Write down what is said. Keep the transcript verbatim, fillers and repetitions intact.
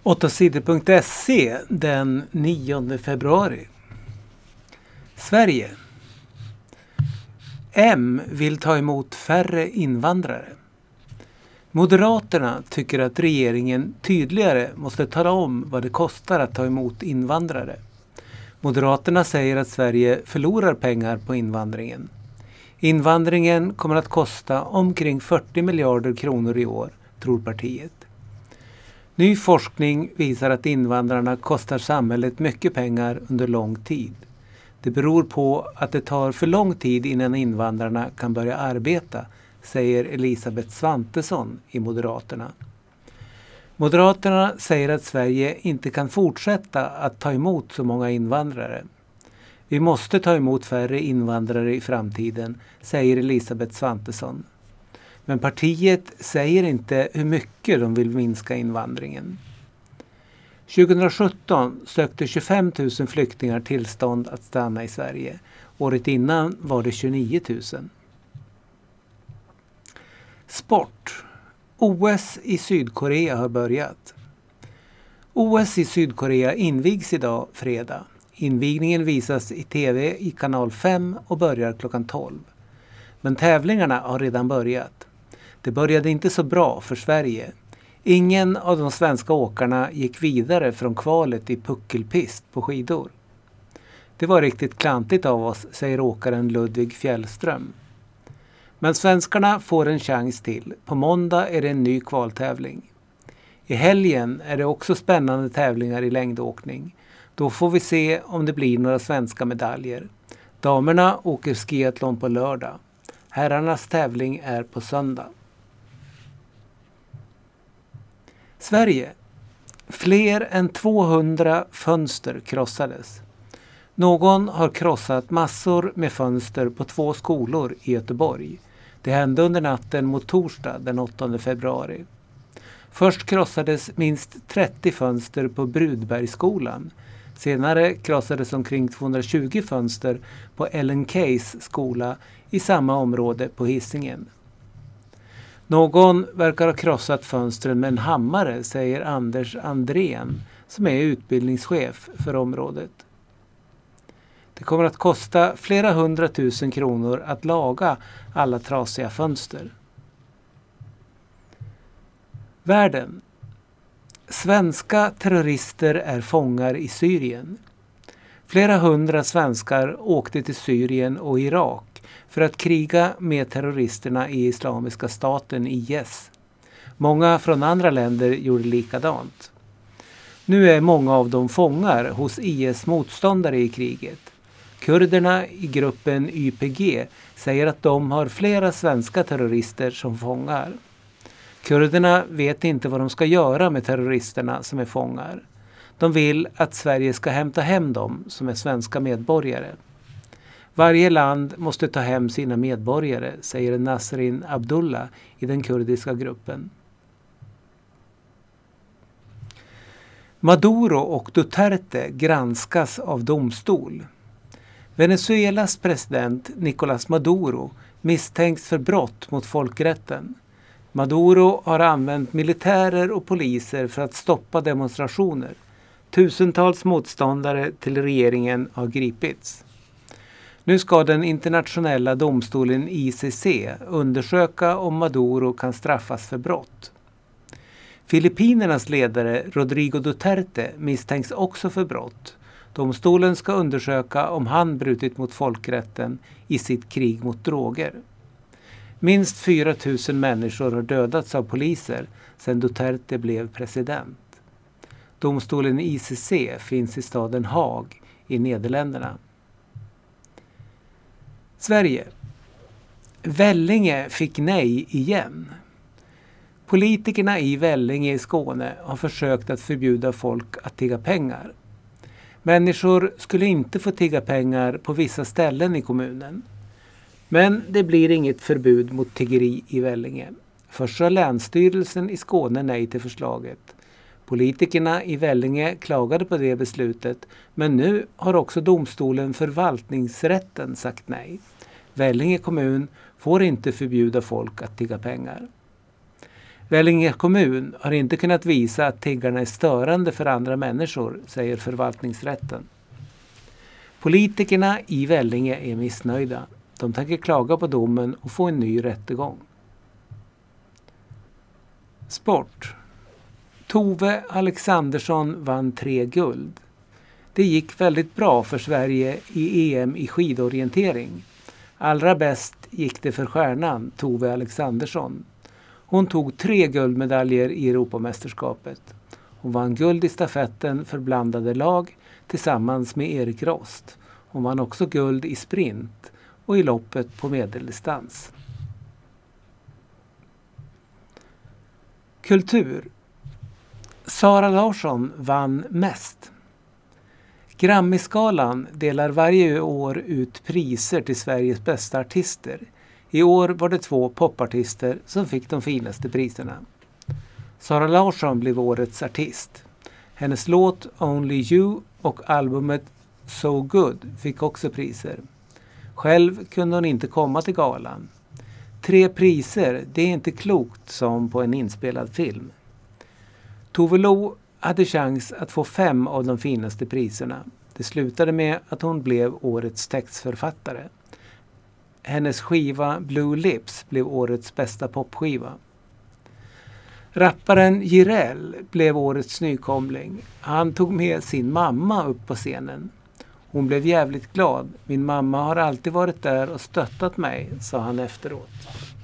åtta sidor punkt se den nionde februari. Sverige. M vill ta emot färre invandrare. Moderaterna tycker att regeringen tydligare måste tala om vad det kostar att ta emot invandrare. Moderaterna säger att Sverige förlorar pengar på invandringen. Invandringen kommer att kosta omkring fyrtio miljarder kronor i år, tror partiet. Ny forskning visar att invandrarna kostar samhället mycket pengar under lång tid. Det beror på att det tar för lång tid innan invandrarna kan börja arbeta, säger Elisabeth Svantesson i Moderaterna. Moderaterna säger att Sverige inte kan fortsätta att ta emot så många invandrare. Vi måste ta emot färre invandrare i framtiden, säger Elisabeth Svantesson. Men partiet säger inte hur mycket de vill minska invandringen. tjugohundrasjutton sökte tjugofem tusen flyktingar tillstånd att stanna i Sverige. Året innan var det tjugonio tusen. Sport. O S i Sydkorea har börjat. O S i Sydkorea invigs idag fredag. Invigningen visas i tv i kanal fem och börjar klockan tolv. Men tävlingarna har redan börjat. Det började inte så bra för Sverige. Ingen av de svenska åkarna gick vidare från kvalet i puckelpist på skidor. Det var riktigt klantigt av oss, säger åkaren Ludvig Fjällström. Men svenskarna får en chans till. På måndag är det en ny kvaltävling. I helgen är det också spännande tävlingar i längdåkning. Då får vi se om det blir några svenska medaljer. Damerna åker skiathlon på lördag. Herrarnas tävling är på söndag. Sverige. Fler än tvåhundra fönster krossades. Någon har krossat massor med fönster på två skolor i Göteborg. Det hände under natten mot torsdag den åttonde februari. Först krossades minst trettio fönster på Brudbergsskolan. Senare krossades omkring tvåhundratjugo fönster på Ellen Keys skola i samma område på Hisingen. Någon verkar ha krossat fönstren med en hammare, säger Anders Andrén som är utbildningschef för området. Det kommer att kosta flera hundratusen kronor att laga alla trasiga fönster. Världen. Svenska terrorister är fångar i Syrien. Flera hundra svenskar åkte till Syrien och Irak för att kriga med terroristerna i Islamiska staten I S. Många från andra länder gjorde likadant. Nu är många av dem fångar hos I S motståndare i kriget. Kurderna i gruppen Y P G säger att de har flera svenska terrorister som fångar. Kurderna vet inte vad de ska göra med terroristerna som är fångar. De vill att Sverige ska hämta hem dem som är svenska medborgare. Varje land måste ta hem sina medborgare, säger Nasrin Abdullah i den kurdiska gruppen. Maduro och Duterte granskas av domstol. Venezuelas president Nicolás Maduro misstänks för brott mot folkrätten. Maduro har använt militärer och poliser för att stoppa demonstrationer. Tusentals motståndare till regeringen har gripits. Nu ska den internationella domstolen I C C undersöka om Maduro kan straffas för brott. Filippinernas ledare Rodrigo Duterte misstänks också för brott. Domstolen ska undersöka om han brutit mot folkrätten i sitt krig mot droger. Minst fyra tusen människor har dödats av poliser sedan Duterte blev president. Domstolen I C C finns i staden Haag i Nederländerna. Sverige. Vellinge fick nej igen. Politikerna i Vellinge i Skåne har försökt att förbjuda folk att tigga pengar. Människor skulle inte få tigga pengar på vissa ställen i kommunen. Men det blir inget förbud mot tiggeri i Vellinge. Först sa länsstyrelsen i Skåne nej till förslaget. Politikerna i Vellinge klagade på det beslutet, men nu har också domstolen förvaltningsrätten sagt nej. Vellinge kommun får inte förbjuda folk att tigga pengar. Vellinge kommun har inte kunnat visa att tiggarna är störande för andra människor, säger förvaltningsrätten. Politikerna i Vellinge är missnöjda. De tänker klaga på domen och få en ny rättegång. Sport. Tove Alexandersson vann tre guld. Det gick väldigt bra för Sverige i E M i skidorientering. Allra bäst gick det för stjärnan Tove Alexandersson. Hon tog tre guldmedaljer i Europamästerskapet. Hon vann guld i stafetten för blandade lag tillsammans med Erik Rost. Hon vann också guld i sprint och i loppet på medeldistans. Kultur. Sara Larsson vann mest. Grammisgalan delar varje år ut priser till Sveriges bästa artister. I år var det två popartister som fick de finaste priserna. Sara Larsson blev årets artist. Hennes låt Only You och albumet So Good fick också priser. Själv kunde hon inte komma till galan. Tre priser, det är inte klokt som på en inspelad film. Tove Lo hade chans att få fem av de finaste priserna. Det slutade med att hon blev årets textförfattare. Hennes skiva Blue Lips blev årets bästa popskiva. Rapparen Jireel blev årets nykomling. Han tog med sin mamma upp på scenen. Hon blev jävligt glad. Min mamma har alltid varit där och stöttat mig, sa han efteråt.